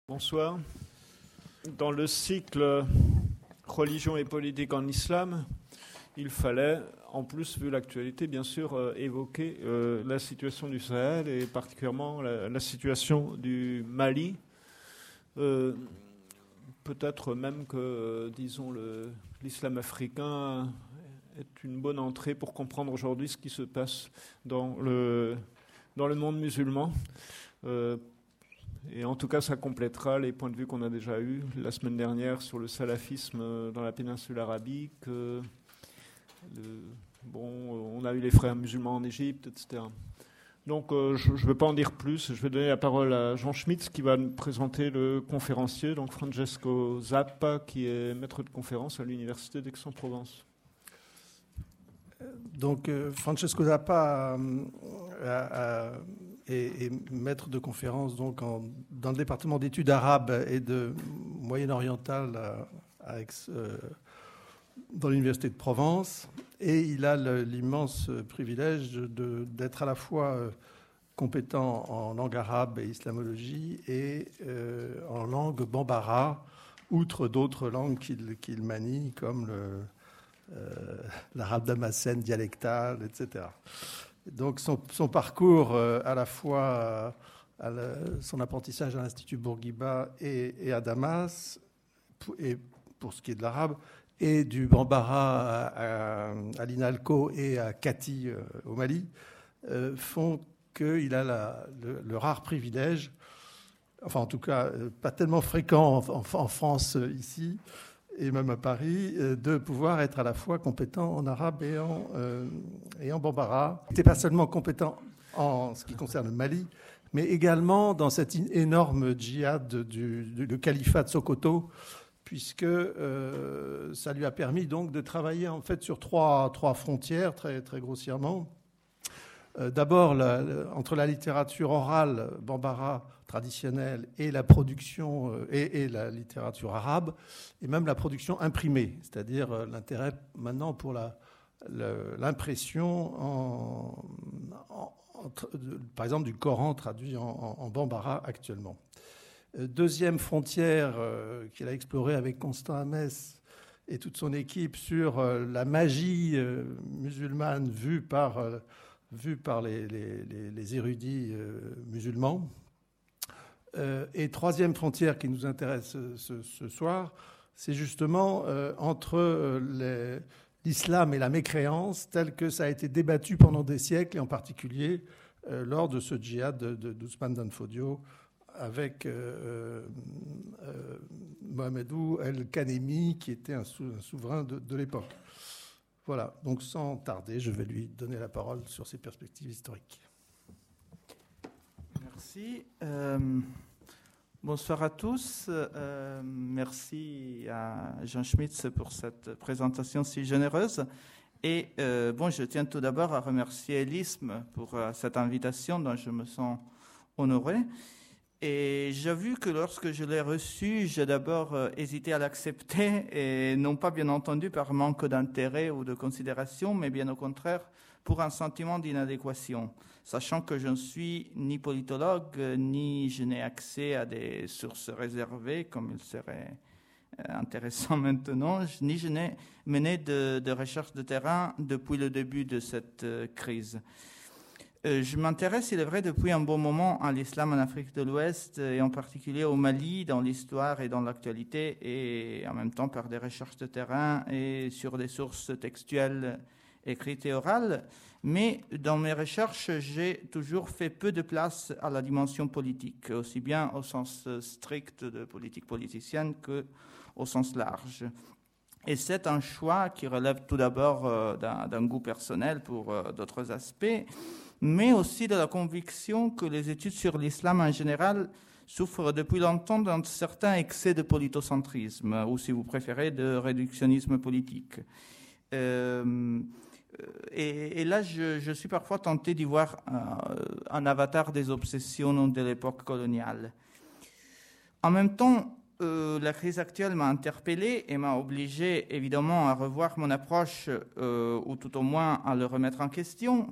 Bonsoir. Dans le cycle Religion et politique en islam, il fallait, en plus, vu l'actualité, bien sûr, évoquer la situation du Sahel et particulièrement la situation du Mali. Peut-être même que, disons, l'islam africain est une bonne entrée pour comprendre aujourd'hui ce qui se passe dans le monde musulman. Et en tout cas, ça complétera les points de vue qu'on a déjà eus la semaine dernière sur le salafisme dans la péninsule arabique. On a eu les frères musulmans en Égypte, etc. Donc, je ne vais pas en dire plus. Je vais donner la parole à Jean Schmitz qui va nous présenter le conférencier, donc Francesco Zappa, qui est maître de conférence à l'université d'Aix-en-Provence. Donc, Francesco Zappa est maître de conférence donc, dans le département d'études arabes et de moyen-oriental dans l'université de Provence. Et il a l'immense privilège d'être à la fois compétent en langue arabe et islamologie et en langue bambara, outre d'autres langues qu'il manie, comme l'arabe damascène dialectal, etc. Donc son parcours, à la fois son apprentissage à l'Institut Bourguiba et à Damas, et pour ce qui est de l'arabe, et du bambara à l'INALCO et à Kati au Mali, font qu'il a le rare privilège, enfin en tout cas pas tellement fréquent en France ici, et même à Paris, de pouvoir être à la fois compétent en arabe et en bambara. Il n'était pas seulement compétent en ce qui concerne le Mali, mais également dans cette énorme djihad du califat de Sokoto, puisque ça lui a permis donc de travailler en fait sur trois frontières, très, très grossièrement. D'abord, entre la littérature orale bambara traditionnelle et la production et la littérature arabe, et même la production imprimée, c'est-à-dire l'intérêt maintenant pour l'impression, par exemple, du Coran traduit en bambara actuellement. Deuxième frontière qu'il a explorée avec Constant Hamès et toute son équipe sur la magie musulmane vue par les érudits musulmans. Et troisième frontière qui nous intéresse ce soir, c'est justement entre l'islam et la mécréance, tel que ça a été débattu pendant des siècles, et en particulier lors de ce djihad d'Ousmane Dan Fodio avec Mohamedou El-Kanemi, qui était un souverain de l'époque. Voilà, donc sans tarder, je vais lui donner la parole sur ses perspectives historiques. Merci. Bonsoir à tous. Merci à Jean Schmitz pour cette présentation si généreuse. Et je tiens tout d'abord à remercier l'ISM pour cette invitation dont je me sens honoré. Et j'ai vu que lorsque je l'ai reçu, j'ai d'abord hésité à l'accepter, et non pas bien entendu par manque d'intérêt ou de considération, mais bien au contraire pour un sentiment d'inadéquation, sachant que je ne suis ni politologue, ni je n'ai accès à des sources réservées, comme il serait intéressant maintenant, ni je n'ai mené de recherche de terrain depuis le début de cette crise. Je m'intéresse, il est vrai, depuis un bon moment à l'islam en Afrique de l'Ouest et en particulier au Mali, dans l'histoire et dans l'actualité, et en même temps par des recherches de terrain et sur des sources textuelles écrites et orales. Mais dans mes recherches, j'ai toujours fait peu de place à la dimension politique, aussi bien au sens strict de politique politicienne qu'au sens large. Et c'est un choix qui relève tout d'abord d'un goût personnel pour d'autres aspects, mais aussi de la conviction que les études sur l'islam en général souffrent depuis longtemps d'un certain excès de politocentrisme, ou si vous préférez, de réductionnisme politique. Et là, je suis parfois tenté d'y voir un avatar des obsessions de l'époque coloniale. En même temps, la crise actuelle m'a interpellé et m'a obligé évidemment à revoir mon approche, ou tout au moins à le remettre en question.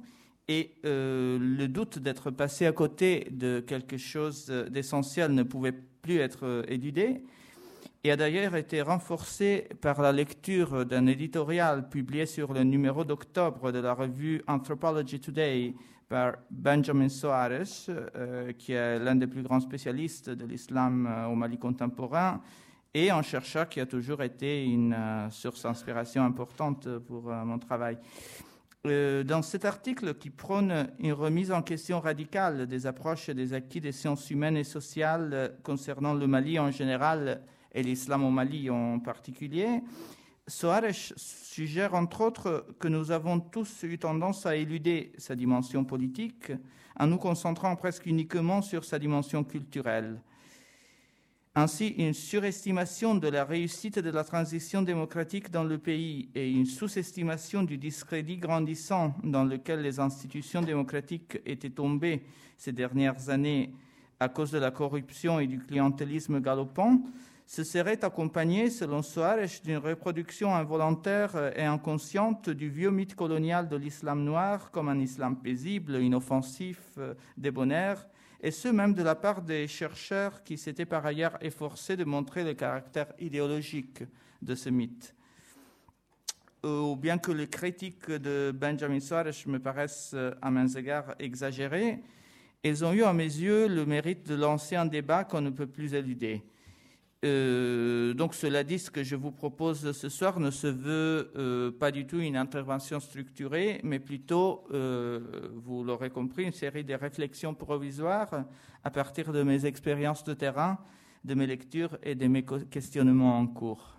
Et le doute d'être passé à côté de quelque chose d'essentiel ne pouvait plus être éludé, et a d'ailleurs été renforcé par la lecture d'un éditorial publié sur le numéro d'octobre de la revue Anthropology Today par Benjamin Soares, qui est l'un des plus grands spécialistes de l'islam au Mali contemporain, et un chercheur qui a toujours été une source d'inspiration importante pour mon travail. Dans cet article qui prône une remise en question radicale des approches et des acquis des sciences humaines et sociales concernant le Mali en général et l'islam au Mali en particulier, Soares suggère entre autres que nous avons tous eu tendance à éluder sa dimension politique en nous concentrant presque uniquement sur sa dimension culturelle. Ainsi, une surestimation de la réussite de la transition démocratique dans le pays et une sous-estimation du discrédit grandissant dans lequel les institutions démocratiques étaient tombées ces dernières années à cause de la corruption et du clientélisme galopant se serait accompagné, selon Soares, d'une reproduction involontaire et inconsciente du vieux mythe colonial de l'islam noir comme un islam paisible, inoffensif, débonnaire, et ce même de la part des chercheurs qui s'étaient par ailleurs efforcés de montrer le caractère idéologique de ce mythe. Bien que les critiques de Benjamin Soares me paraissent à mains égards exagérées, elles ont eu à mes yeux le mérite de lancer un débat qu'on ne peut plus éluder. Donc cela dit, ce que je vous propose ce soir ne se veut pas du tout une intervention structurée, mais plutôt, vous l'aurez compris, une série de réflexions provisoires à partir de mes expériences de terrain, de mes lectures et de mes questionnements en cours.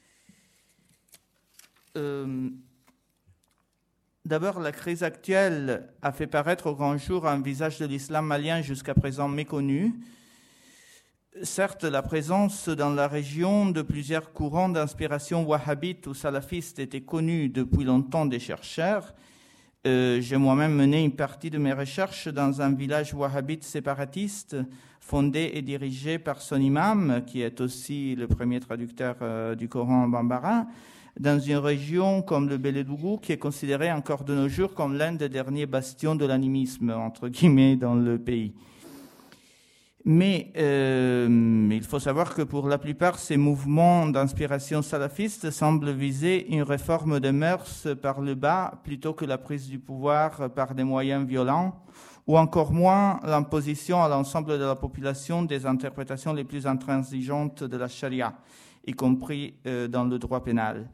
D'abord, la crise actuelle a fait paraître au grand jour un visage de l'islam malien jusqu'à présent méconnu. Certes, la présence dans la région de plusieurs courants d'inspiration wahhabite ou salafiste était connue depuis longtemps des chercheurs. J'ai moi-même mené une partie de mes recherches dans un village wahhabite séparatiste fondé et dirigé par son imam, qui est aussi le premier traducteur du Coran en bambara, dans une région comme le Bélédougou, qui est considérée encore de nos jours comme l'un des derniers bastions de l'animisme, entre guillemets, dans le pays. Mais il faut savoir que pour la plupart, ces mouvements d'inspiration salafiste semblent viser une réforme des mœurs par le bas plutôt que la prise du pouvoir par des moyens violents, ou encore moins l'imposition à l'ensemble de la population des interprétations les plus intransigeantes de la charia, y compris dans le droit pénal.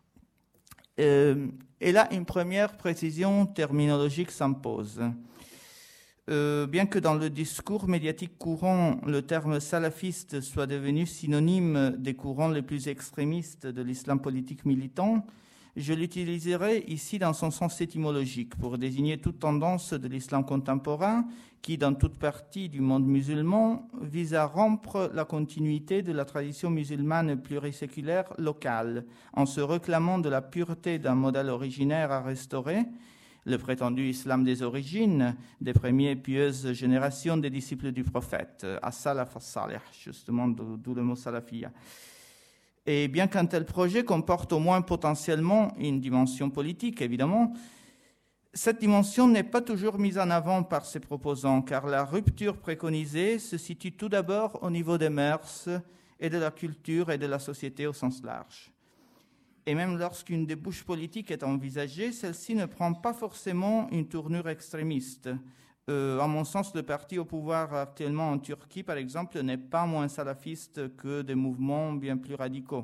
Et là, une première précision terminologique s'impose. Bien que dans le discours médiatique courant, le terme salafiste soit devenu synonyme des courants les plus extrémistes de l'islam politique militant, je l'utiliserai ici dans son sens étymologique pour désigner toute tendance de l'islam contemporain qui, dans toute partie du monde musulman, vise à rompre la continuité de la tradition musulmane pluriséculaire locale en se réclamant de la pureté d'un modèle originaire à restaurer, le prétendu islam des origines, des premières pieuses générations des disciples du prophète, as-salaf as-salih, justement, d'où le mot salafia. Et bien qu'un tel projet comporte au moins potentiellement une dimension politique, évidemment, cette dimension n'est pas toujours mise en avant par ses proposants, car la rupture préconisée se situe tout d'abord au niveau des mœurs et de la culture et de la société au sens large. Et même lorsqu'une débouche politique est envisagée, celle-ci ne prend pas forcément une tournure extrémiste. À mon sens, le parti au pouvoir actuellement en Turquie, par exemple, n'est pas moins salafiste que des mouvements bien plus radicaux.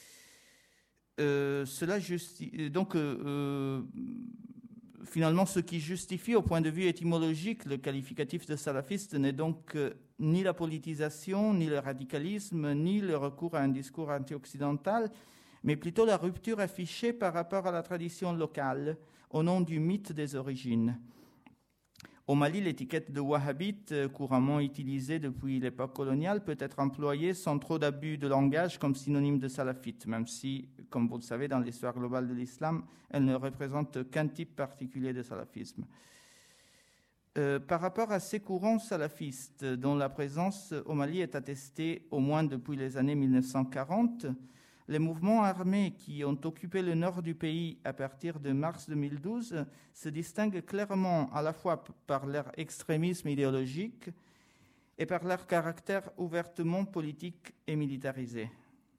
Finalement, ce qui justifie, au point de vue étymologique, le qualificatif de salafiste n'est donc ni la politisation, ni le radicalisme, ni le recours à un discours anti-occidental, mais plutôt la rupture affichée par rapport à la tradition locale, au nom du mythe des origines. Au Mali, l'étiquette de wahhabite, couramment utilisée depuis l'époque coloniale, peut être employée sans trop d'abus de langage comme synonyme de salafite, même si, comme vous le savez, dans l'histoire globale de l'islam, elle ne représente qu'un type particulier de salafisme. Par rapport à ces courants salafistes, dont la présence au Mali est attestée au moins depuis les années 1940, Les mouvements armés qui ont occupé le nord du pays à partir de mars 2012 se distinguent clairement à la fois par leur extrémisme idéologique et par leur caractère ouvertement politique et militarisé.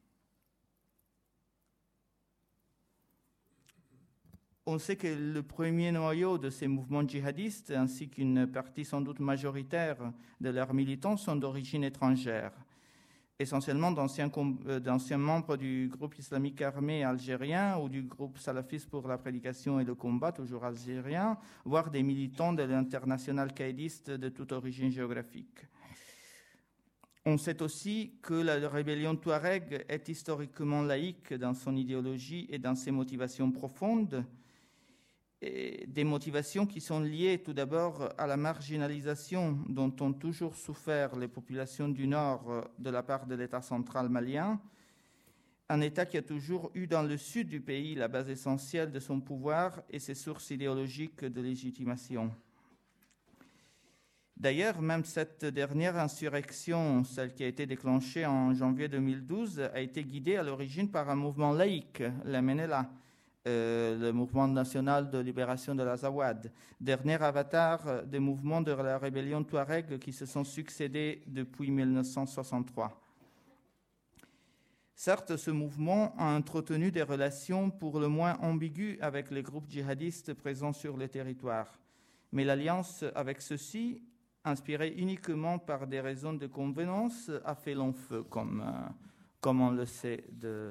On sait que le premier noyau de ces mouvements djihadistes, ainsi qu'une partie sans doute majoritaire de leurs militants, sont d'origine étrangère, essentiellement d'anciens membres du groupe islamique armé algérien ou du groupe salafiste pour la prédication et le combat, toujours algérien, voire des militants de l'international caïdiste de toute origine géographique. On sait aussi que la rébellion Touareg est historiquement laïque dans son idéologie et dans ses motivations profondes, et des motivations qui sont liées tout d'abord à la marginalisation dont ont toujours souffert les populations du Nord de la part de l'État central malien, un État qui a toujours eu dans le sud du pays la base essentielle de son pouvoir et ses sources idéologiques de légitimation. D'ailleurs, même cette dernière insurrection, celle qui a été déclenchée en janvier 2012, a été guidée à l'origine par un mouvement laïque, l'MNLA, le mouvement national de libération de l'Azawad, dernier avatar des mouvements de la rébellion Touareg qui se sont succédés depuis 1963. Certes, ce mouvement a entretenu des relations pour le moins ambiguës avec les groupes djihadistes présents sur le territoire, mais l'alliance avec ceux-ci, inspirée uniquement par des raisons de convenance, a fait long feu, comme on le sait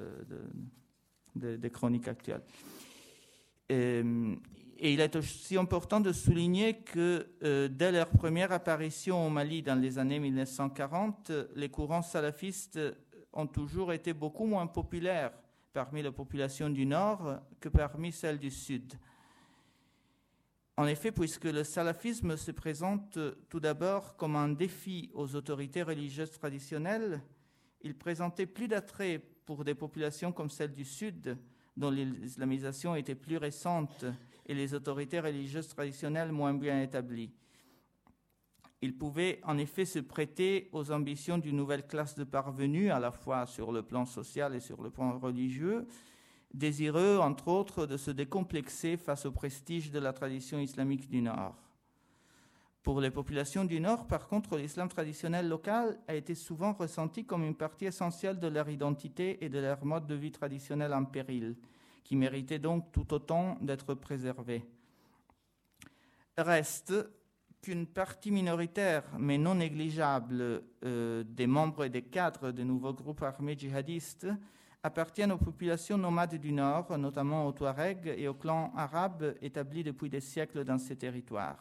des chroniques actuelles. Et il est aussi important de souligner que dès leur première apparition au Mali dans les années 1940, les courants salafistes ont toujours été beaucoup moins populaires parmi la population du Nord que parmi celle du Sud. En effet, puisque le salafisme se présente tout d'abord comme un défi aux autorités religieuses traditionnelles, il présentait plus d'attrait pour des populations comme celle du Sud, dont l'islamisation était plus récente et les autorités religieuses traditionnelles moins bien établies. Il pouvait en effet se prêter aux ambitions d'une nouvelle classe de parvenus, à la fois sur le plan social et sur le plan religieux, désireux, entre autres, de se décomplexer face au prestige de la tradition islamique du Nord. Pour les populations du Nord, par contre, l'islam traditionnel local a été souvent ressenti comme une partie essentielle de leur identité et de leur mode de vie traditionnel en péril, qui méritait donc tout autant d'être préservé. Reste qu'une partie minoritaire, mais non négligeable, des membres et des cadres de nouveaux groupes armés djihadistes appartiennent aux populations nomades du Nord, notamment aux Touaregs et aux clans arabes établis depuis des siècles dans ces territoires.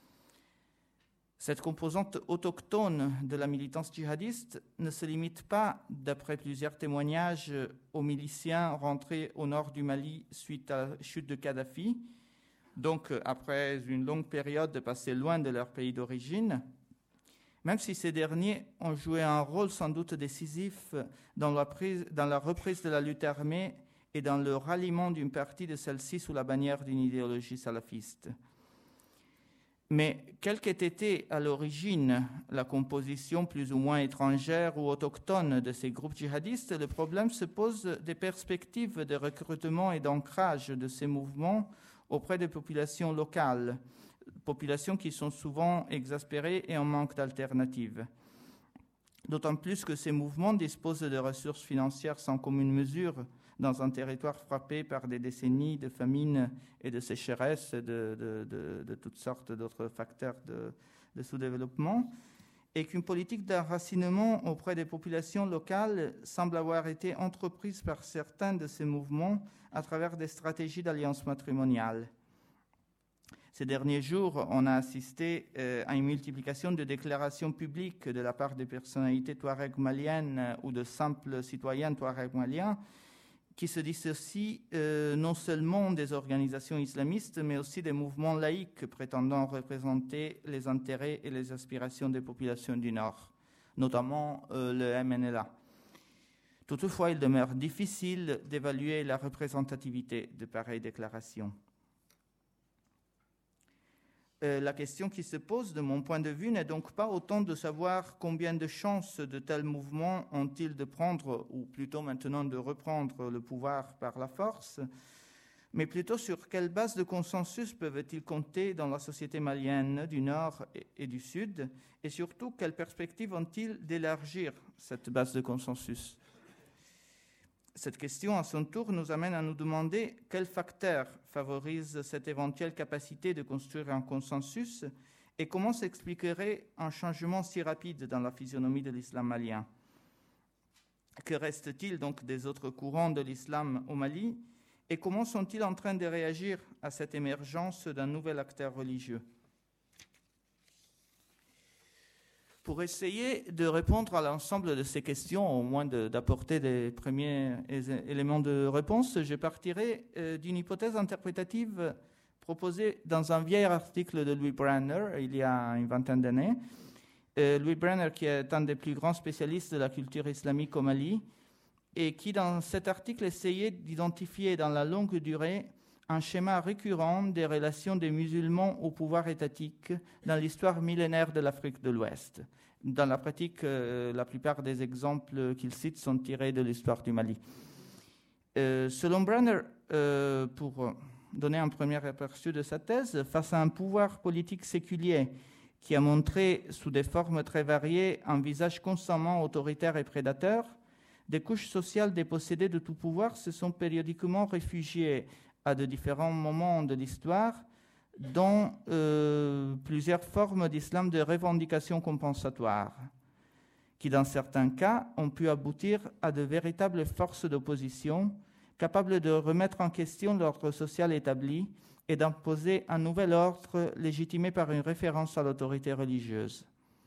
Cette composante autochtone de la militance djihadiste ne se limite pas, d'après plusieurs témoignages, aux miliciens rentrés au nord du Mali suite à la chute de Kadhafi, donc après une longue période de passer loin de leur pays d'origine, même si ces derniers ont joué un rôle sans doute décisif dans la reprise de la lutte armée et dans le ralliement d'une partie de celle-ci sous la bannière d'une idéologie salafiste. Mais quelle qu'ait été à l'origine la composition plus ou moins étrangère ou autochtone de ces groupes djihadistes, le problème se pose des perspectives de recrutement et d'ancrage de ces mouvements auprès des populations locales, populations qui sont souvent exaspérées et en manque d'alternatives. D'autant plus que ces mouvements disposent de ressources financières sans commune mesure dans un territoire frappé par des décennies de famine et de sécheresse et de toutes sortes d'autres facteurs de sous-développement, et qu'une politique d'enracinement auprès des populations locales semble avoir été entreprise par certains de ces mouvements à travers des stratégies d'alliance matrimoniale. Ces derniers jours, on a assisté à une multiplication de déclarations publiques de la part des personnalités touareg maliennes ou de simples citoyens touareg maliens qui se dissocient non seulement des organisations islamistes, mais aussi des mouvements laïques prétendant représenter les intérêts et les aspirations des populations du Nord, notamment le MNLA. Toutefois, il demeure difficile d'évaluer la représentativité de pareilles déclarations. La question qui se pose, de mon point de vue, n'est donc pas autant de savoir combien de chances de tels mouvements ont-ils de prendre, ou plutôt maintenant de reprendre le pouvoir par la force, mais plutôt sur quelle base de consensus peuvent-ils compter dans la société malienne du Nord et du Sud, et surtout quelle perspective ont-ils d'élargir cette base de consensus. Cette question, à son tour, nous amène à nous demander quels facteurs favorisent cette éventuelle capacité de construire un consensus et comment s'expliquerait un changement si rapide dans la physionomie de l'islam malien. Que reste-t-il donc des autres courants de l'islam au Mali et comment sont-ils en train de réagir à cette émergence d'un nouvel acteur religieux? Pour essayer de répondre à l'ensemble de ces questions, au moins d'apporter des premiers éléments de réponse, je partirai d'une hypothèse interprétative proposée dans un vieil article de Louis Brenner, il y a une vingtaine d'années. Louis Brenner, qui est un des plus grands spécialistes de la culture islamique au Mali, et qui, dans cet article, essayait d'identifier dans la longue durée un schéma récurrent des relations des musulmans au pouvoir étatique dans l'histoire millénaire de l'Afrique de l'Ouest. Dans la pratique, la plupart des exemples qu'il cite sont tirés de l'histoire du Mali. Selon Brenner, pour donner un premier aperçu de sa thèse, face à un pouvoir politique séculier qui a montré sous des formes très variées un visage constamment autoritaire et prédateur, des couches sociales dépossédées de tout pouvoir se sont périodiquement réfugiées à de différents moments de l'histoire dans plusieurs formes d'islam de revendication compensatoire, qui dans certains cas ont pu aboutir à de véritables forces d'opposition capables de remettre en question l'ordre social établi et d'imposer un nouvel ordre légitimé par une référence à l'autorité religieuse.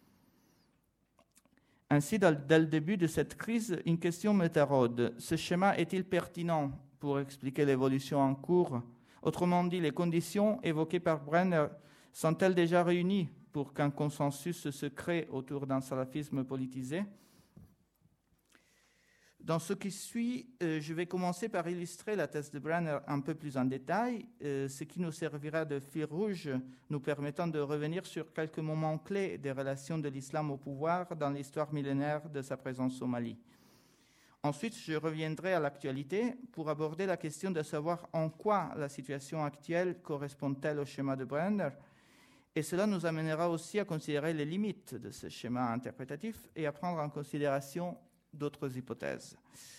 Ainsi, dès le début de cette crise, une question me taraude. Ce schéma est-il pertinent pour expliquer l'évolution en cours? Autrement dit, les conditions évoquées par Brenner sont-elles déjà réunies pour qu'un consensus se crée autour d'un salafisme politisé? Dans ce qui suit, je vais commencer par illustrer la thèse de Brenner un peu plus en détail, ce qui nous servira de fil rouge, nous permettant de revenir sur quelques moments clés des relations de l'islam au pouvoir dans l'histoire millénaire de sa présence au Mali. Ensuite, je reviendrai à l'actualité pour aborder la question de savoir en quoi la situation actuelle correspond-elle au schéma de Brenner, et cela nous amènera aussi à considérer les limites de ce schéma interprétatif et à prendre en considération d'autres hypothèses.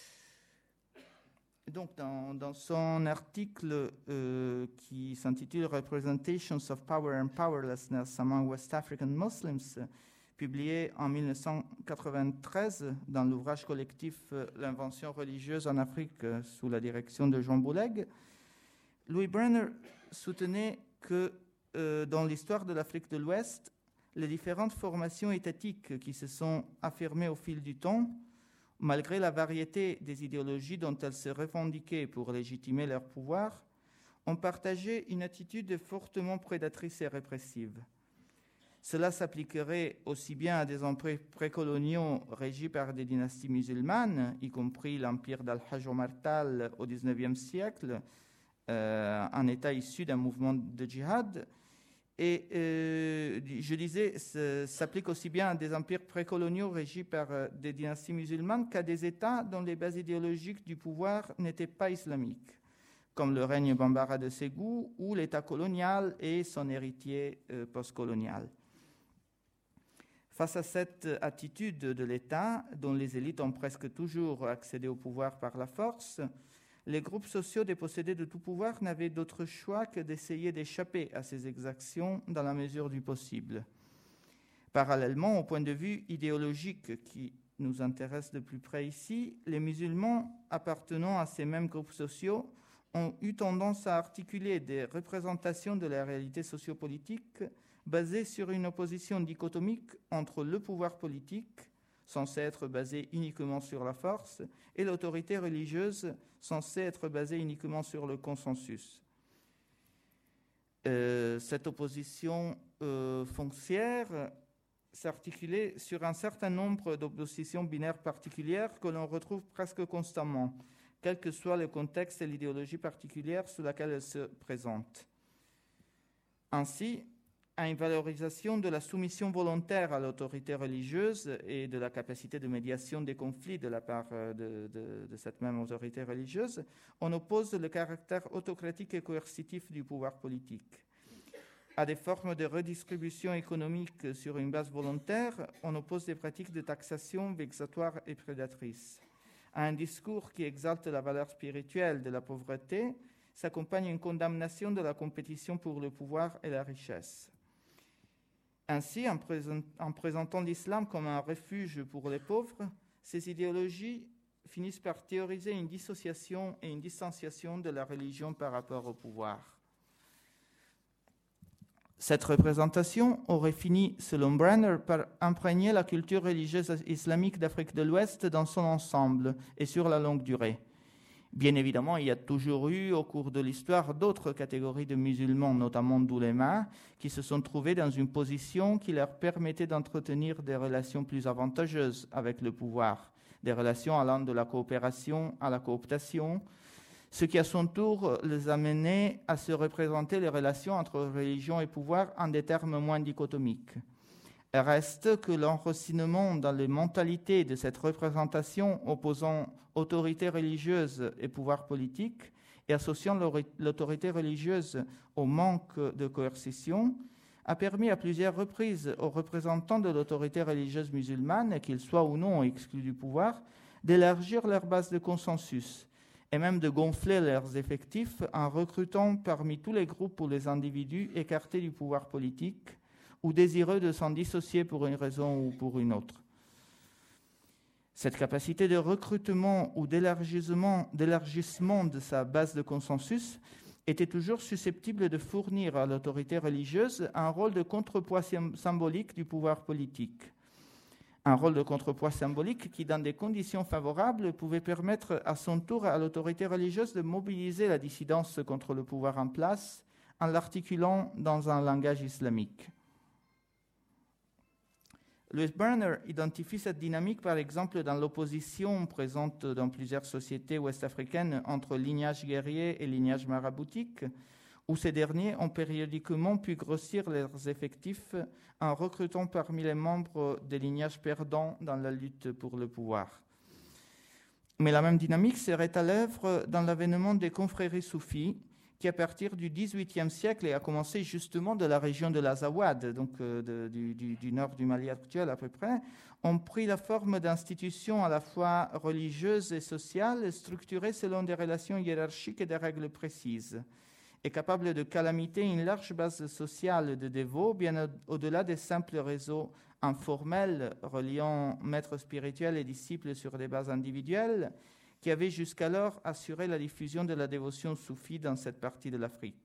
Donc, dans son article qui s'intitule Representations of Power and Powerlessness Among West African Muslims, publié en 1993 dans l'ouvrage collectif L'invention religieuse en Afrique sous la direction de Jean Bouleg, Louis Brenner soutenait que dans l'histoire de l'Afrique de l'Ouest, les différentes formations étatiques qui se sont affirmées au fil du temps, malgré la variété des idéologies dont elles se revendiquaient pour légitimer leur pouvoir, ont partagé une attitude fortement prédatrice et répressive. Cela s'appliquerait aussi bien à des empires précoloniaux régis par des dynasties musulmanes, y compris l'empire d'Al-Hajj Omar Tal au XIXe siècle, un État issu d'un mouvement de djihad, et je disais, s'applique aussi bien à des empires précoloniaux régis par des dynasties musulmanes qu'à des États dont les bases idéologiques du pouvoir n'étaient pas islamiques, comme le règne bambara de Ségou ou l'État colonial et son héritier postcolonial. Face à cette attitude de l'État, dont les élites ont presque toujours accédé au pouvoir par la force, les groupes sociaux dépossédés de tout pouvoir n'avaient d'autre choix que d'essayer d'échapper à ces exactions dans la mesure du possible. Parallèlement, au point de vue idéologique qui nous intéresse de plus près ici, les musulmans appartenant à ces mêmes groupes sociaux ont eu tendance à articuler des représentations de la réalité sociopolitique basées sur une opposition dichotomique entre le pouvoir politique, censé être basé uniquement sur la force, et l'autorité religieuse, censée être basée uniquement sur le consensus. Cette opposition foncière s'articulait sur un certain nombre d'oppositions binaires particulières que l'on retrouve presque constamment, quel que soit le contexte et l'idéologie particulière sous laquelle elles se présentent. Ainsi, à une valorisation de la soumission volontaire à l'autorité religieuse et de la capacité de médiation des conflits de la part de cette même autorité religieuse, on oppose le caractère autocratique et coercitif du pouvoir politique. À des formes de redistribution économique sur une base volontaire, on oppose des pratiques de taxation vexatoires et prédatrices. À un discours qui exalte la valeur spirituelle de la pauvreté, s'accompagne une condamnation de la compétition pour le pouvoir et la richesse. Ainsi, en présentant l'islam comme un refuge pour les pauvres, ces idéologies finissent par théoriser une dissociation et une distanciation de la religion par rapport au pouvoir. Cette représentation aurait fini, selon Brenner, par imprégner la culture religieuse islamique d'Afrique de l'Ouest dans son ensemble et sur la longue durée. Bien évidemment, il y a toujours eu, au cours de l'histoire, d'autres catégories de musulmans, notamment d'oulémas, qui se sont trouvés dans une position qui leur permettait d'entretenir des relations plus avantageuses avec le pouvoir, des relations allant de la coopération à la cooptation, ce qui à son tour les amenait à se représenter les relations entre religion et pouvoir en des termes moins dichotomiques. Il reste que l'enracinement dans les mentalités de cette représentation opposant autorité religieuse et pouvoir politique et associant l'autorité religieuse au manque de coercition a permis à plusieurs reprises aux représentants de l'autorité religieuse musulmane, qu'ils soient ou non exclus du pouvoir, d'élargir leur base de consensus et même de gonfler leurs effectifs en recrutant parmi tous les groupes ou les individus écartés du pouvoir politique ou désireux de s'en dissocier pour une raison ou pour une autre. Cette capacité de recrutement ou d'élargissement de sa base de consensus était toujours susceptible de fournir à l'autorité religieuse un rôle de contrepoids symbolique du pouvoir politique. Un rôle de contrepoids symbolique qui, dans des conditions favorables, pouvait permettre à son tour à l'autorité religieuse de mobiliser la dissidence contre le pouvoir en place en l'articulant dans un langage islamique. Louis Berner identifie cette dynamique, par exemple, dans l'opposition présente dans plusieurs sociétés ouest-africaines entre lignage guerrier et lignage maraboutique, où ces derniers ont périodiquement pu grossir leurs effectifs en recrutant parmi les membres des lignages perdants dans la lutte pour le pouvoir. Mais la même dynamique serait à l'œuvre dans l'avènement des confréries soufis, qui à partir du XVIIIe siècle, et a commencé justement de la région de l'Azawad, donc du nord du Mali actuel à peu près, ont pris la forme d'institutions à la fois religieuses et sociales, structurées selon des relations hiérarchiques et des règles précises, et capables de calamiter une large base sociale de dévots, bien au-delà des simples réseaux informels reliant maîtres spirituels et disciples sur des bases individuelles, qui avait jusqu'alors assuré la diffusion de la dévotion soufie dans cette partie de l'Afrique.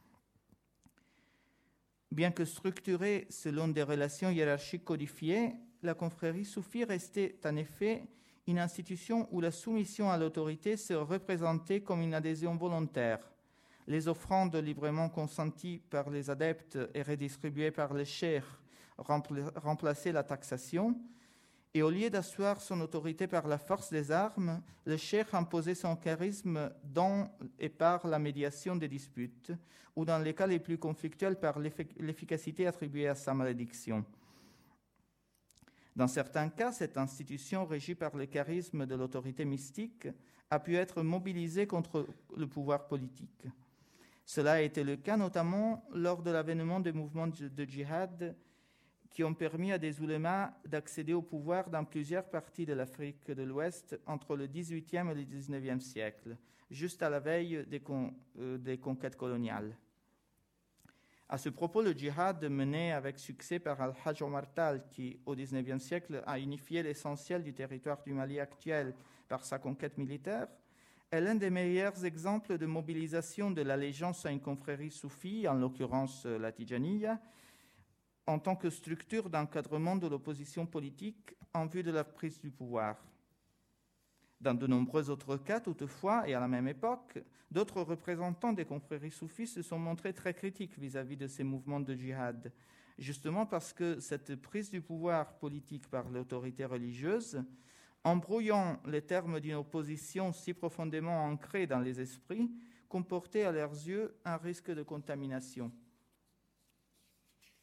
Bien que structurée selon des relations hiérarchiques codifiées, la confrérie soufie restait en effet une institution où la soumission à l'autorité se représentait comme une adhésion volontaire. Les offrandes librement consenties par les adeptes et redistribuées par les cheikhs remplaçaient la taxation. Et au lieu d'asseoir son autorité par la force des armes, le cheikh imposait son charisme dans et par la médiation des disputes, ou dans les cas les plus conflictuels par l'efficacité attribuée à sa malédiction. Dans certains cas, cette institution régie par le charisme de l'autorité mystique a pu être mobilisée contre le pouvoir politique. Cela a été le cas notamment lors de l'avènement des mouvements de djihad qui ont permis à des oulémas d'accéder au pouvoir dans plusieurs parties de l'Afrique de l'Ouest entre le XVIIIe et le XIXe siècle, juste à la veille des conquêtes coloniales. À ce propos, le djihad mené avec succès par Al-Hajj Omar Tal, qui au XIXe siècle a unifié l'essentiel du territoire du Mali actuel par sa conquête militaire, est l'un des meilleurs exemples de mobilisation de l'allégeance à une confrérie soufie, en l'occurrence la Tidjaniya, en tant que structure d'encadrement de l'opposition politique en vue de la prise du pouvoir. Dans de nombreux autres cas, toutefois, et à la même époque, d'autres représentants des confréries soufis se sont montrés très critiques vis-à-vis de ces mouvements de djihad, justement parce que cette prise du pouvoir politique par l'autorité religieuse, en brouillant les termes d'une opposition si profondément ancrée dans les esprits, comportait à leurs yeux un risque de contamination.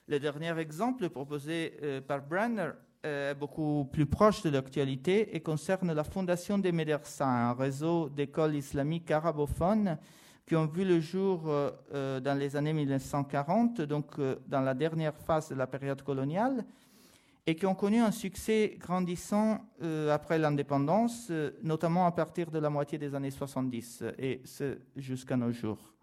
Le dernier exemple proposé par Brenner est beaucoup plus proche de l'actualité et concerne la fondation des médersa, un réseau d'écoles islamiques arabophones qui ont vu le jour dans les années 1940, donc dans la dernière phase de la période coloniale, et qui ont connu un succès grandissant après l'indépendance, notamment à partir de la moitié des années 70, et ce jusqu'à nos jours.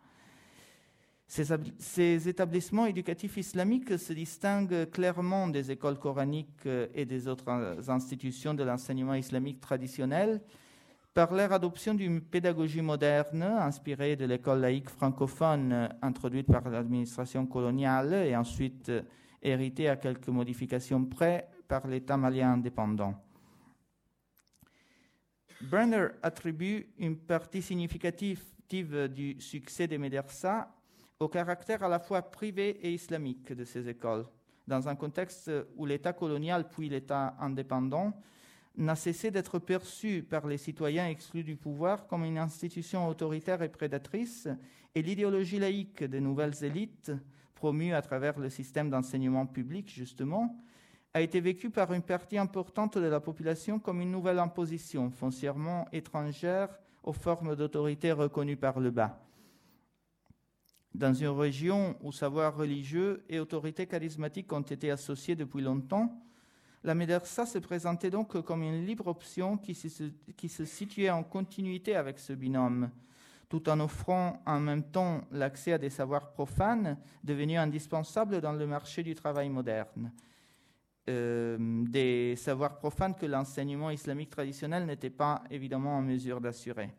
Ces établissements éducatifs islamiques se distinguent clairement des écoles coraniques et des autres institutions de l'enseignement islamique traditionnel par leur adoption d'une pédagogie moderne inspirée de l'école laïque francophone introduite par l'administration coloniale et ensuite héritée à quelques modifications près par l'État malien indépendant. Brenner attribue une partie significative du succès des médersa au caractère à la fois privé et islamique de ces écoles, dans un contexte où l'État colonial puis l'État indépendant n'a cessé d'être perçu par les citoyens exclus du pouvoir comme une institution autoritaire et prédatrice, et l'idéologie laïque des nouvelles élites, promue à travers le système d'enseignement public justement, a été vécue par une partie importante de la population comme une nouvelle imposition foncièrement étrangère aux formes d'autorité reconnues par le bas. Dans une région où savoir religieux et autorité charismatique ont été associés depuis longtemps, la médersa se présentait donc comme une libre option qui se situait en continuité avec ce binôme, tout en offrant en même temps l'accès à des savoirs profanes devenus indispensables dans le marché du travail moderne. Des savoirs profanes que l'enseignement islamique traditionnel n'était pas évidemment en mesure d'assurer.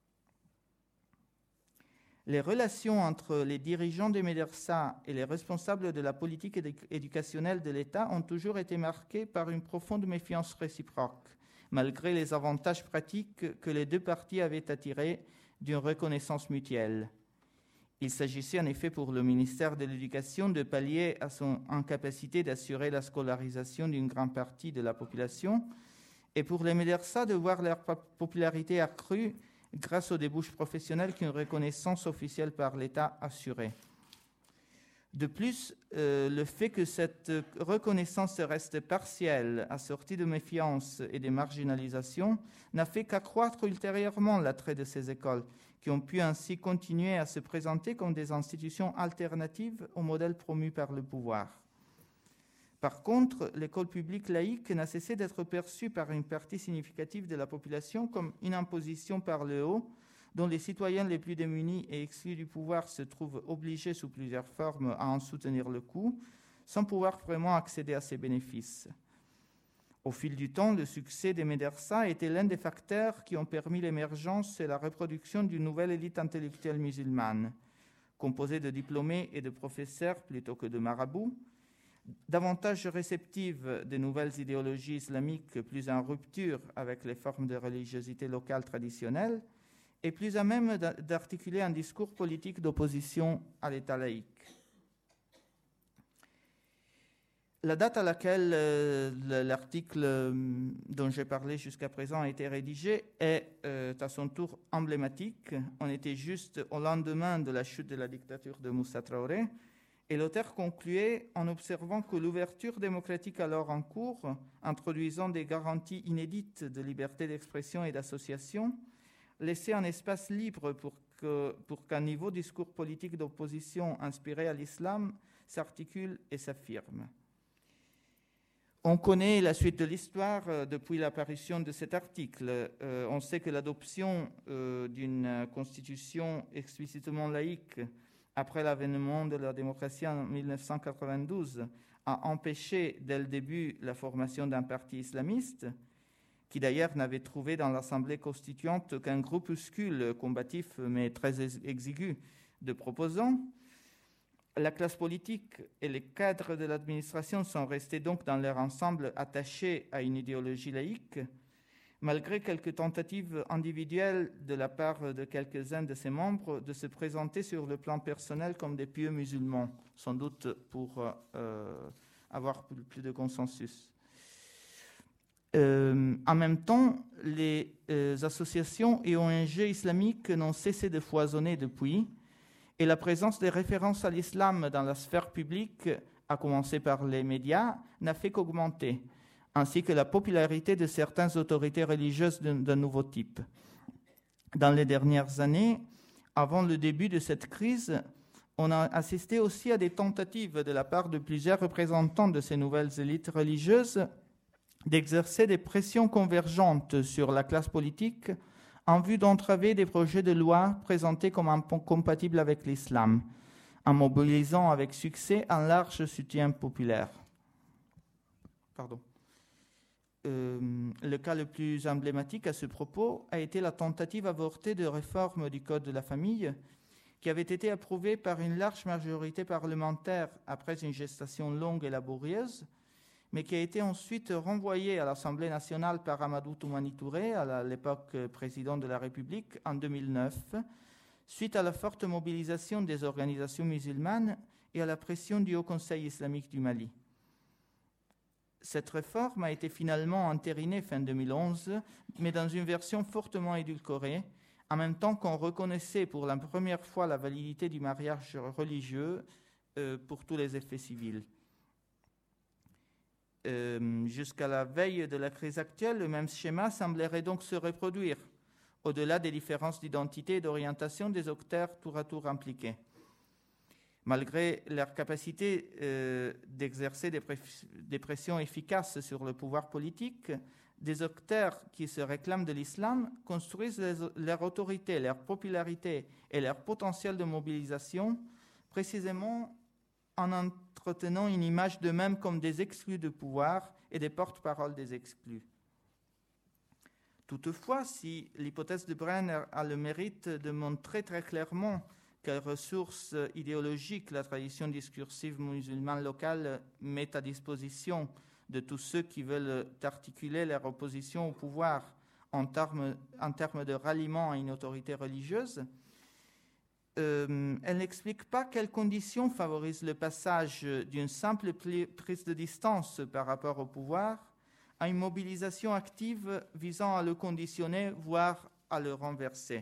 Les relations entre les dirigeants des médersa et les responsables de la politique éducationnelle de l'État ont toujours été marquées par une profonde méfiance réciproque, malgré les avantages pratiques que les deux parties avaient attirés d'une reconnaissance mutuelle. Il s'agissait en effet pour le ministère de l'Éducation de pallier à son incapacité d'assurer la scolarisation d'une grande partie de la population, et pour les médersa de voir leur popularité accrue grâce aux débouches professionnelles qu'une reconnaissance officielle par l'État assurait. De plus, le fait que cette reconnaissance reste partielle, assortie de méfiance et de marginalisation, n'a fait qu'accroître ultérieurement l'attrait de ces écoles, qui ont pu ainsi continuer à se présenter comme des institutions alternatives au modèle promu par le pouvoir. Par contre, l'école publique laïque n'a cessé d'être perçue par une partie significative de la population comme une imposition par le haut, dont les citoyens les plus démunis et exclus du pouvoir se trouvent obligés sous plusieurs formes à en soutenir le coût, sans pouvoir vraiment accéder à ces bénéfices. Au fil du temps, le succès des médersa était l'un des facteurs qui ont permis l'émergence et la reproduction d'une nouvelle élite intellectuelle musulmane, composée de diplômés et de professeurs plutôt que de marabouts, davantage réceptive des nouvelles idéologies islamiques plus en rupture avec les formes de religiosité locale traditionnelles et plus à même d'articuler un discours politique d'opposition à l'État laïque. La date à laquelle l'article dont j'ai parlé jusqu'à présent a été rédigé est à son tour emblématique. On était juste au lendemain de la chute de la dictature de Moussa Traoré, et l'auteur concluait en observant que l'ouverture démocratique alors en cours, introduisant des garanties inédites de liberté d'expression et d'association, laissait un espace libre pour qu'un nouveau discours politique d'opposition inspiré à l'islam s'articule et s'affirme. On connaît la suite de l'histoire depuis l'apparition de cet article. On sait que l'adoption d'une constitution explicitement laïque après l'avènement de la démocratie en 1992, a empêché dès le début la formation d'un parti islamiste, qui d'ailleurs n'avait trouvé dans l'Assemblée constituante qu'un groupuscule combatif mais très exigu de proposants. La classe politique et les cadres de l'administration sont restés donc dans leur ensemble attachés à une idéologie laïque, malgré quelques tentatives individuelles de la part de quelques-uns de ses membres de se présenter sur le plan personnel comme des pieux musulmans, sans doute pour avoir plus de consensus. En même temps, les associations et ONG islamiques n'ont cessé de foisonner depuis, et la présence des références à l'islam dans la sphère publique à commencer par les médias, n'a fait qu'augmenter, ainsi que la popularité de certaines autorités religieuses d'un nouveau type. Dans les dernières années, avant le début de cette crise, on a assisté aussi à des tentatives de la part de plusieurs représentants de ces nouvelles élites religieuses d'exercer des pressions convergentes sur la classe politique en vue d'entraver des projets de loi présentés comme incompatibles avec l'islam, en mobilisant avec succès un large soutien populaire. Le cas le plus emblématique à ce propos a été la tentative avortée de réforme du Code de la famille, qui avait été approuvée par une large majorité parlementaire après une gestation longue et laborieuse, mais qui a été ensuite renvoyée à l'Assemblée nationale par Amadou Toumani Touré, à l'époque président de la République, en 2009, suite à la forte mobilisation des organisations musulmanes et à la pression du Haut Conseil islamique du Mali. Cette réforme a été finalement entérinée fin 2011, mais dans une version fortement édulcorée, en même temps qu'on reconnaissait pour la première fois la validité du mariage religieux pour tous les effets civils. Jusqu'à la veille de la crise actuelle, le même schéma semblerait donc se reproduire, au-delà des différences d'identité et d'orientation des acteurs tour à tour impliqués. Malgré leur capacité d'exercer des pressions efficaces sur le pouvoir politique, des acteurs qui se réclament de l'islam construisent leur autorité, leur popularité et leur potentiel de mobilisation précisément en entretenant une image d'eux-mêmes comme des exclus de pouvoir et des porte-parole des exclus. Toutefois, si l'hypothèse de Brenner a le mérite de montrer très clairement quelles ressources idéologiques la tradition discursive musulmane locale met à disposition de tous ceux qui veulent articuler leur opposition au pouvoir en termes de ralliement à une autorité religieuse, elle n'explique pas quelles conditions favorisent le passage d'une simple prise de distance par rapport au pouvoir à une mobilisation active visant à le conditionner, voire à le renverser.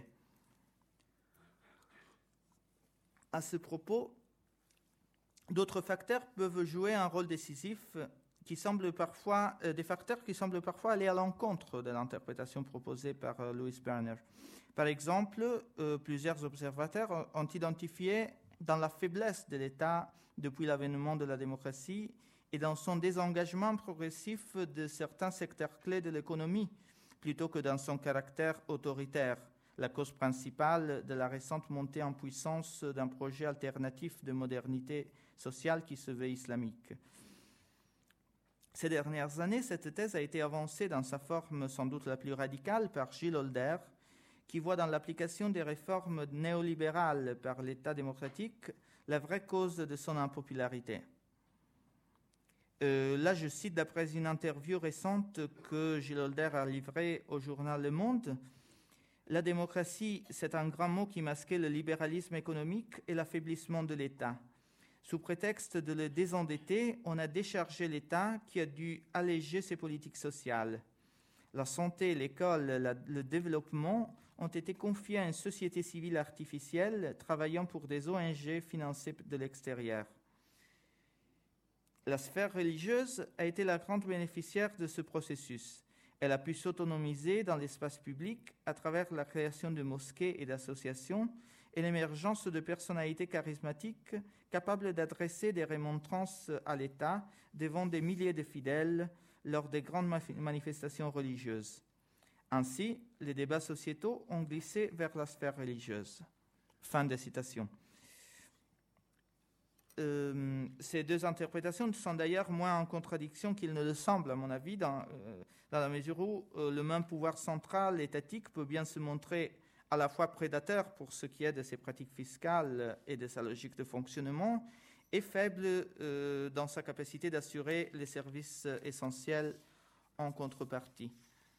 À ce propos, d'autres facteurs peuvent jouer un rôle décisif des facteurs qui semblent parfois aller à l'encontre de l'interprétation proposée par Louis Berner. Par exemple, plusieurs observateurs ont identifié dans la faiblesse de l'État depuis l'avènement de la démocratie et dans son désengagement progressif de certains secteurs clés de l'économie, plutôt que dans son caractère autoritaire, la cause principale de la récente montée en puissance d'un projet alternatif de modernité sociale qui se veut islamique. Ces dernières années, cette thèse a été avancée dans sa forme sans doute la plus radicale par Gilles Holder, qui voit dans l'application des réformes néolibérales par l'État démocratique la vraie cause de son impopularité. Là, je cite d'après une interview récente que Gilles Holder a livrée au journal Le Monde. La démocratie, c'est un grand mot qui masquait le libéralisme économique et l'affaiblissement de l'État. Sous prétexte de le désendetter, on a déchargé l'État qui a dû alléger ses politiques sociales. La santé, l'école, le développement ont été confiés à une société civile artificielle travaillant pour des ONG financées de l'extérieur. La sphère religieuse a été la grande bénéficiaire de ce processus. Elle a pu s'autonomiser dans l'espace public à travers la création de mosquées et d'associations et l'émergence de personnalités charismatiques capables d'adresser des remontrances à l'État devant des milliers de fidèles lors des grandes manifestations religieuses. Ainsi, les débats sociétaux ont glissé vers la sphère religieuse. Fin de citation. Ces deux interprétations sont d'ailleurs moins en contradiction qu'il ne le semble, à mon avis, dans la mesure où le même pouvoir central étatique peut bien se montrer à la fois prédateur pour ce qui est de ses pratiques fiscales et de sa logique de fonctionnement, et faible dans sa capacité d'assurer les services essentiels en contrepartie.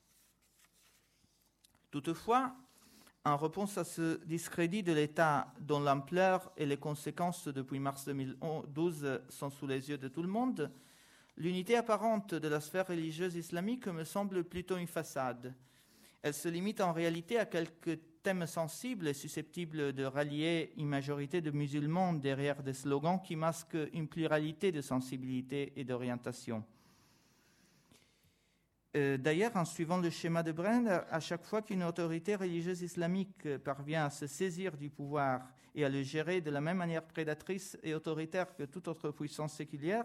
Toutefois, en réponse à ce discrédit de l'État dont l'ampleur et les conséquences depuis mars 2012 sont sous les yeux de tout le monde, l'unité apparente de la sphère religieuse islamique me semble plutôt une façade. Elle se limite en réalité à quelques thème sensible et susceptible de rallier une majorité de musulmans derrière des slogans qui masquent une pluralité de sensibilités et d'orientation. D'ailleurs, en suivant le schéma de Brand, à chaque fois qu'une autorité religieuse islamique parvient à se saisir du pouvoir et à le gérer de la même manière prédatrice et autoritaire que toute autre puissance séculière,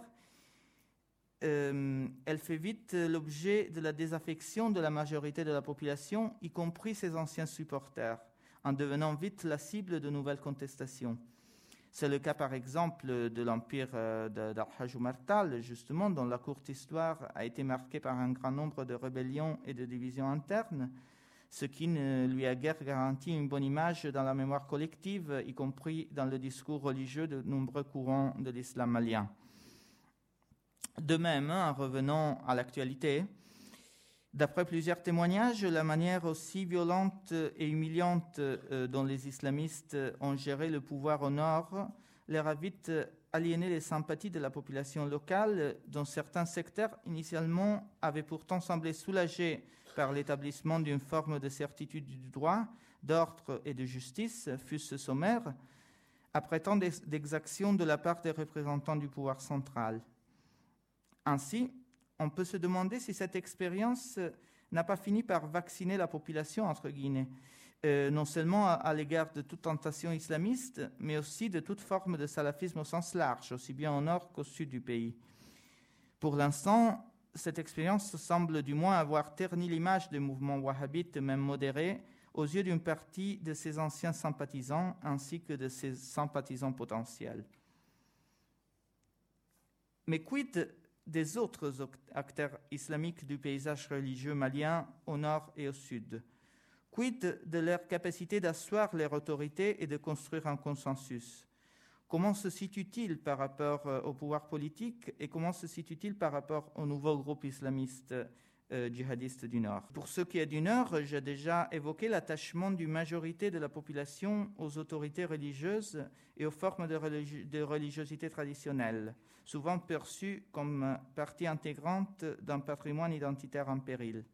elle fait vite l'objet de la désaffection de la majorité de la population, y compris ses anciens supporters, en devenant vite la cible de nouvelles contestations. C'est le cas, par exemple, de l'empire d'Al-Hajj Martal, justement, dont la courte histoire a été marquée par un grand nombre de rébellions et de divisions internes, ce qui ne lui a guère garanti une bonne image dans la mémoire collective, y compris dans le discours religieux de nombreux courants de l'islam malien. De même, en revenant à l'actualité, d'après plusieurs témoignages, la manière aussi violente et humiliante dont les islamistes ont géré le pouvoir au nord leur a vite aliéné les sympathies de la population locale, dont certains secteurs initialement avaient pourtant semblé soulagés par l'établissement d'une forme de certitude du droit, d'ordre et de justice, fût-ce sommaire, après tant d'exactions de la part des représentants du pouvoir central. Ainsi, on peut se demander si cette expérience n'a pas fini par vacciner la population, entre guillemets, non seulement à l'égard de toute tentation islamiste, mais aussi de toute forme de salafisme au sens large, aussi bien au nord qu'au sud du pays. Pour l'instant, cette expérience semble du moins avoir terni l'image des mouvements wahhabites, même modérés, aux yeux d'une partie de ses anciens sympathisants ainsi que de ses sympathisants potentiels. Mais quid des autres acteurs islamiques du paysage religieux malien au nord et au sud? Quid de leur capacité d'asseoir leur autorité et de construire un consensus? Comment se situe-t-il par rapport au pouvoir politique et comment se situe-t-il par rapport aux nouveaux groupes islamistes djihadistes du Nord? Pour ce qui est du Nord, j'ai déjà évoqué l'attachement d'une majorité de la population aux autorités religieuses et aux formes de religiosité traditionnelle, souvent perçues comme partie intégrante d'un patrimoine identitaire en péril.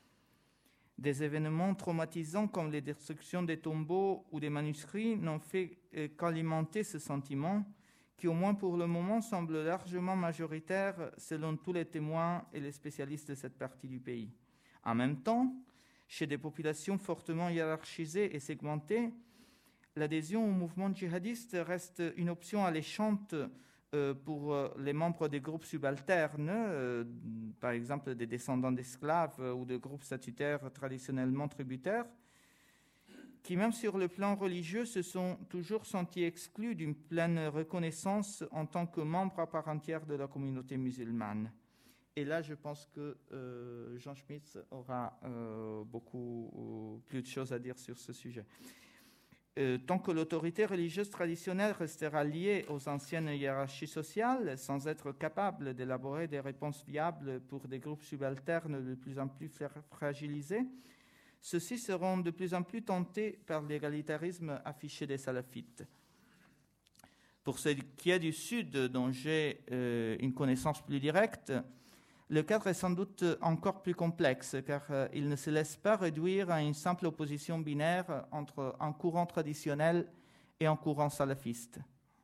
Des événements traumatisants comme les destructions des tombeaux ou des manuscrits n'ont fait qu'alimenter ce sentiment qui, au moins pour le moment, semble largement majoritaire selon tous les témoins et les spécialistes de cette partie du pays. En même temps, chez des populations fortement hiérarchisées et segmentées, l'adhésion au mouvement djihadiste reste une option alléchante pour les membres des groupes subalternes, par exemple des descendants d'esclaves ou de groupes statutaires traditionnellement tributaires, qui même sur le plan religieux se sont toujours sentis exclus d'une pleine reconnaissance en tant que membres à part entière de la communauté musulmane. Et là, je pense que Jean Schmitz aura beaucoup plus de choses à dire sur ce sujet. Tant que l'autorité religieuse traditionnelle restera liée aux anciennes hiérarchies sociales, sans être capable d'élaborer des réponses viables pour des groupes subalternes de plus en plus fragilisés, ceux-ci seront de plus en plus tentés par l'égalitarisme affiché des salafites. Pour ce qui est du Sud, dont j'ai une connaissance plus directe, le cadre est sans doute encore plus complexe, car il ne se laisse pas réduire à une simple opposition binaire entre un courant traditionnel et un courant salafiste.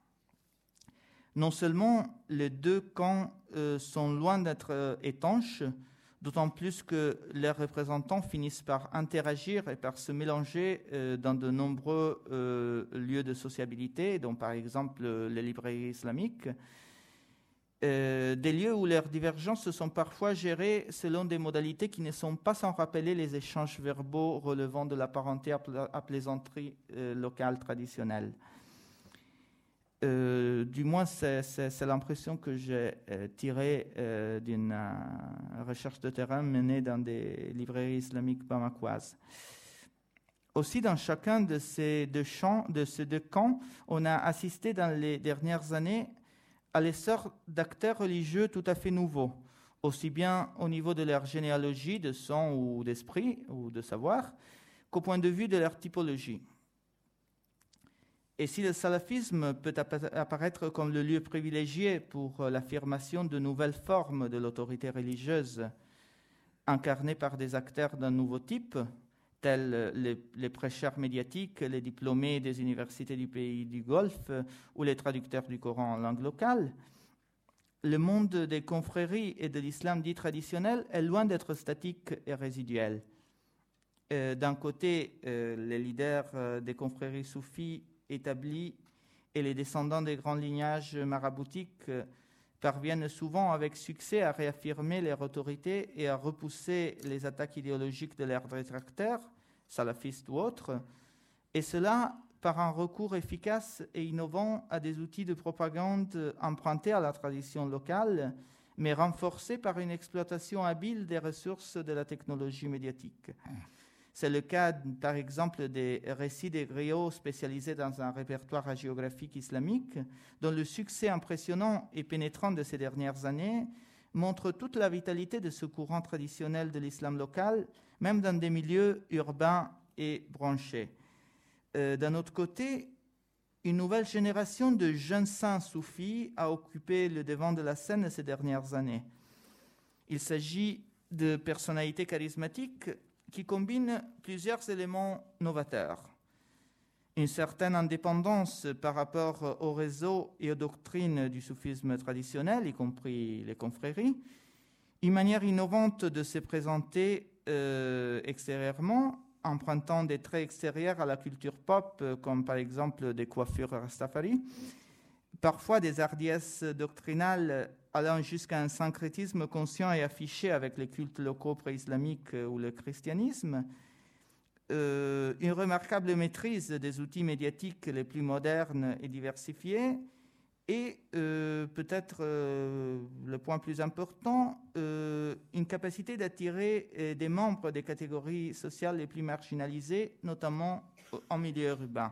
Non seulement les deux camps sont loin d'être étanches, d'autant plus que leurs représentants finissent par interagir et par se mélanger dans de nombreux lieux de sociabilité, dont par exemple les librairies islamiques, des lieux où leurs divergences se sont parfois gérées selon des modalités qui ne sont pas sans rappeler les échanges verbaux relevant de la parenté à plaisanterie locale traditionnelle. Du moins, c'est l'impression que j'ai tirée d'une recherche de terrain menée dans des librairies islamiques bamakoises. Aussi, dans chacun de ces deux camps, on a assisté dans les dernières années à l'essor d'acteurs religieux tout à fait nouveaux, aussi bien au niveau de leur généalogie, de sang ou d'esprit ou de savoir, qu'au point de vue de leur typologie. Et si le salafisme peut apparaître comme le lieu privilégié pour l'affirmation de nouvelles formes de l'autorité religieuse, incarnées par des acteurs d'un nouveau type, tels les prêcheurs médiatiques, les diplômés des universités du pays du Golfe ou les traducteurs du Coran en langue locale. Le monde des confréries et de l'islam dit traditionnel est loin d'être statique et résiduel. D'un côté, les leaders des confréries soufis établis et les descendants des grands lignages maraboutiques parviennent souvent avec succès à réaffirmer leur autorité et à repousser les attaques idéologiques de leurs détracteurs, salafistes ou autres, et cela par un recours efficace et innovant à des outils de propagande empruntés à la tradition locale, mais renforcés par une exploitation habile des ressources de la technologie médiatique. C'est le cas, par exemple, des récits des griots spécialisés dans un répertoire hagiographique islamique, dont le succès impressionnant et pénétrant de ces dernières années montre toute la vitalité de ce courant traditionnel de l'islam local, même dans des milieux urbains et branchés. D'un autre côté, une nouvelle génération de jeunes saints soufis a occupé le devant de la scène ces dernières années. Il s'agit de personnalités charismatiques qui combinent plusieurs éléments novateurs. Une certaine indépendance par rapport aux réseaux et aux doctrines du soufisme traditionnel, y compris les confréries, une manière innovante de se présenter extérieurement, empruntant des traits extérieurs à la culture pop, comme par exemple des coiffures rastafari, parfois des hardiesses doctrinales allant jusqu'à un syncrétisme conscient et affiché avec les cultes locaux pré-islamiques ou le christianisme, une remarquable maîtrise des outils médiatiques les plus modernes et diversifiés, et peut-être le point plus important, une capacité d'attirer des membres des catégories sociales les plus marginalisées, notamment en milieu urbain.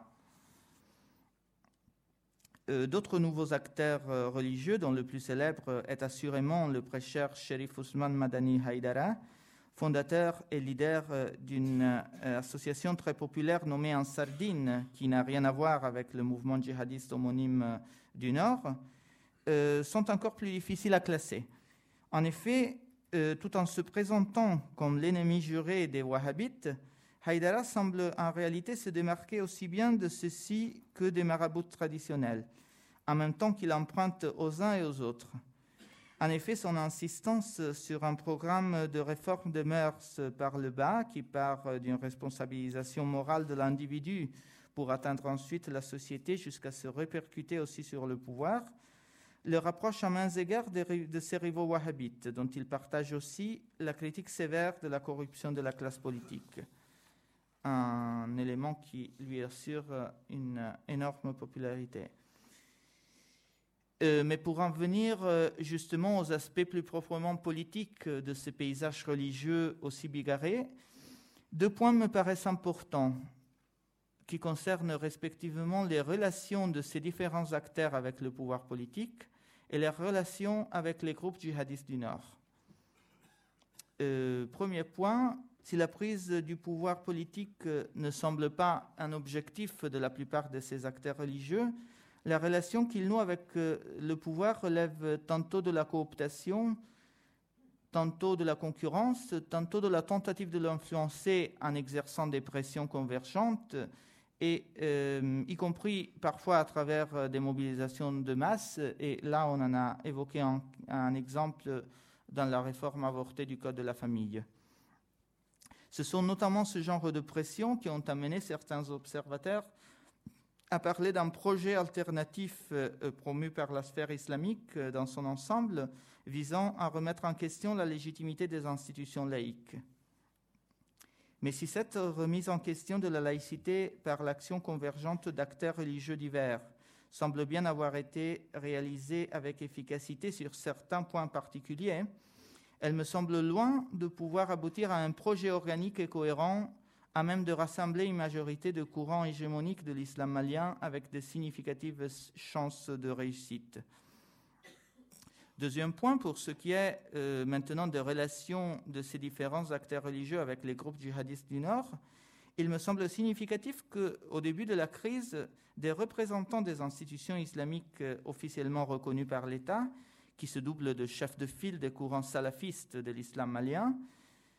D'autres nouveaux acteurs religieux, dont le plus célèbre est assurément le prêcheur Sherif Ousmane Madani Haïdara, fondateur et leader d'une association très populaire nommée Ansardine, qui n'a rien à voir avec le mouvement djihadiste homonyme du Nord, sont encore plus difficiles à classer. En effet, tout en se présentant comme l'ennemi juré des wahhabites, Haïdara semble en réalité se démarquer aussi bien de ceux-ci que des marabouts traditionnels, en même temps qu'il emprunte aux uns et aux autres. En effet, son insistance sur un programme de réforme des mœurs par le bas, qui part d'une responsabilisation morale de l'individu pour atteindre ensuite la société jusqu'à se répercuter aussi sur le pouvoir, le rapproche à mains égards de ses rivaux wahhabites, dont il partage aussi la critique sévère de la corruption de la classe politique. Un élément qui lui assure une énorme popularité. Mais pour en venir justement aux aspects plus proprement politiques de ces paysages religieux aussi bigarrés, deux points me paraissent importants qui concernent respectivement les relations de ces différents acteurs avec le pouvoir politique et leurs relations avec les groupes djihadistes du Nord. Premier point, si la prise du pouvoir politique ne semble pas un objectif de la plupart de ces acteurs religieux, la relation qu'ils nouent avec le pouvoir relève tantôt de la cooptation, tantôt de la concurrence, tantôt de la tentative de l'influencer en exerçant des pressions convergentes, et y compris parfois à travers des mobilisations de masse. Et là, on en a évoqué un exemple dans la réforme avortée du Code de la famille. Ce sont notamment ce genre de pressions qui ont amené certains observateurs à parler d'un projet alternatif promu par la sphère islamique dans son ensemble, visant à remettre en question la légitimité des institutions laïques. Mais si cette remise en question de la laïcité par l'action convergente d'acteurs religieux divers semble bien avoir été réalisée avec efficacité sur certains points particuliers, elle me semble loin de pouvoir aboutir à un projet organique et cohérent à même de rassembler une majorité de courants hégémoniques de l'islam malien avec de significatives chances de réussite. Deuxième point, pour ce qui est maintenant des relations de ces différents acteurs religieux avec les groupes djihadistes du Nord, il me semble significatif qu'au début de la crise, des représentants des institutions islamiques officiellement reconnues par l'État, qui se doublent de chefs de file des courants salafistes de l'islam malien,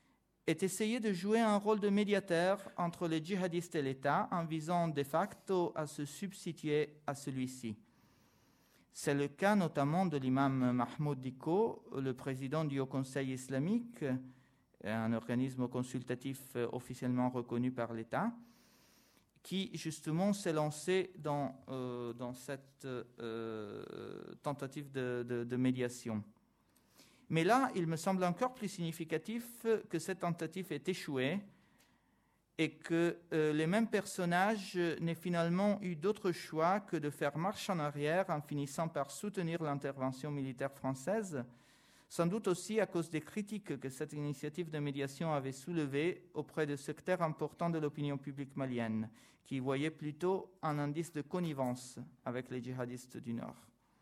est essayer de jouer un rôle de médiateur entre les djihadistes et l'État en visant de facto à se substituer à celui-ci. C'est le cas notamment de l'imam Mahmoud Dicko, le président du Haut Conseil islamique, un organisme consultatif officiellement reconnu par l'État, qui justement s'est lancé dans cette tentative de médiation. Mais là, il me semble encore plus significatif que cette tentative ait échoué et que les mêmes personnages n'aient finalement eu d'autre choix que de faire marche en arrière en finissant par soutenir l'intervention militaire française, sans doute aussi à cause des critiques que cette initiative de médiation avait soulevées auprès de secteurs importants de l'opinion publique malienne, qui voyaient plutôt un indice de connivence avec les djihadistes du Nord.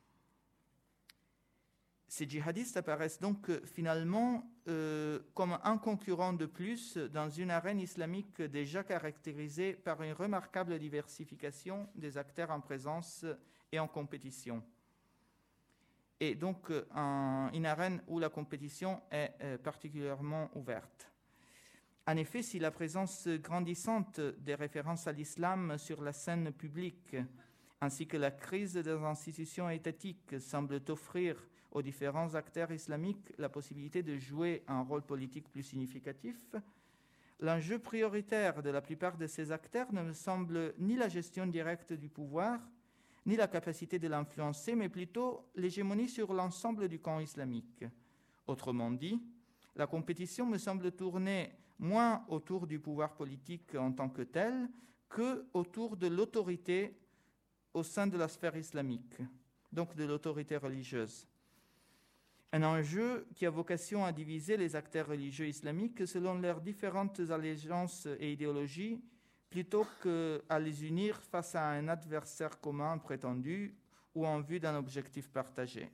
Ces djihadistes apparaissent donc finalement comme un concurrent de plus dans une arène islamique déjà caractérisée par une remarquable diversification des acteurs en présence et en compétition. Et donc une arène où la compétition est particulièrement ouverte. En effet, si la présence grandissante des références à l'islam sur la scène publique, ainsi que la crise des institutions étatiques semblent offrir aux différents acteurs islamiques la possibilité de jouer un rôle politique plus significatif, l'enjeu prioritaire de la plupart de ces acteurs ne me semble ni la gestion directe du pouvoir, ni la capacité de l'influencer, mais plutôt l'hégémonie sur l'ensemble du camp islamique. Autrement dit, la compétition me semble tourner moins autour du pouvoir politique en tant que tel que autour de l'autorité au sein de la sphère islamique, donc de l'autorité religieuse. Un enjeu qui a vocation à diviser les acteurs religieux islamiques selon leurs différentes allégeances et idéologies, plutôt qu'à les unir face à un adversaire commun prétendu ou en vue d'un objectif partagé.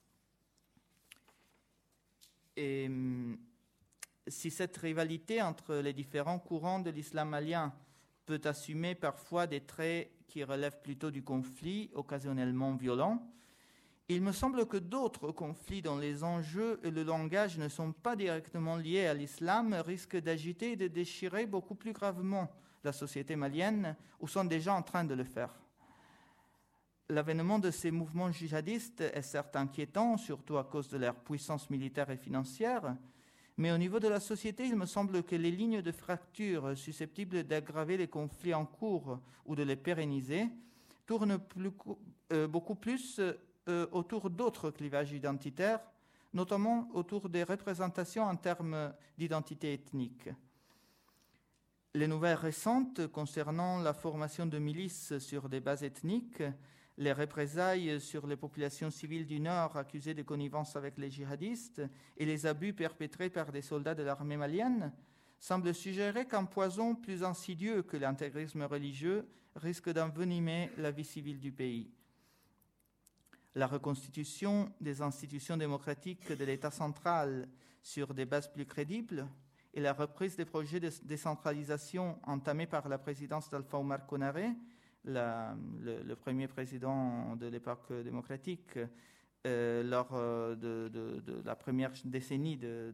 Et si cette rivalité entre les différents courants de l'islam malien peut assumer parfois des traits qui relèvent plutôt du conflit, occasionnellement violent, il me semble que d'autres conflits dont les enjeux et le langage ne sont pas directement liés à l'islam risquent d'agiter et de déchirer beaucoup plus gravement la société malienne, ou sont déjà en train de le faire. L'avènement de ces mouvements djihadistes est certes inquiétant, surtout à cause de leur puissance militaire et financière, mais au niveau de la société, il me semble que les lignes de fracture susceptibles d'aggraver les conflits en cours ou de les pérenniser tournent beaucoup plus autour d'autres clivages identitaires, notamment autour des représentations en termes d'identité ethnique. Les nouvelles récentes concernant la formation de milices sur des bases ethniques, les représailles sur les populations civiles du Nord accusées de connivence avec les djihadistes et les abus perpétrés par des soldats de l'armée malienne semblent suggérer qu'un poison plus insidieux que l'intégrisme religieux risque d'envenimer la vie civile du pays. La reconstitution des institutions démocratiques de l'État central sur des bases plus crédibles et la reprise des projets de décentralisation entamés par la présidence d'Alpha Oumar Konaré, le premier président de l'époque démocratique, lors de la première décennie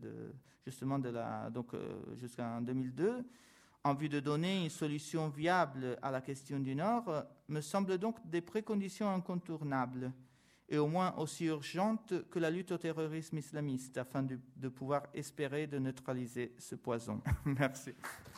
jusqu'en 2002, en vue de donner une solution viable à la question du Nord, me semblent donc des préconditions incontournables et au moins aussi urgentes que la lutte au terrorisme islamiste, afin de pouvoir espérer de neutraliser ce poison. Merci.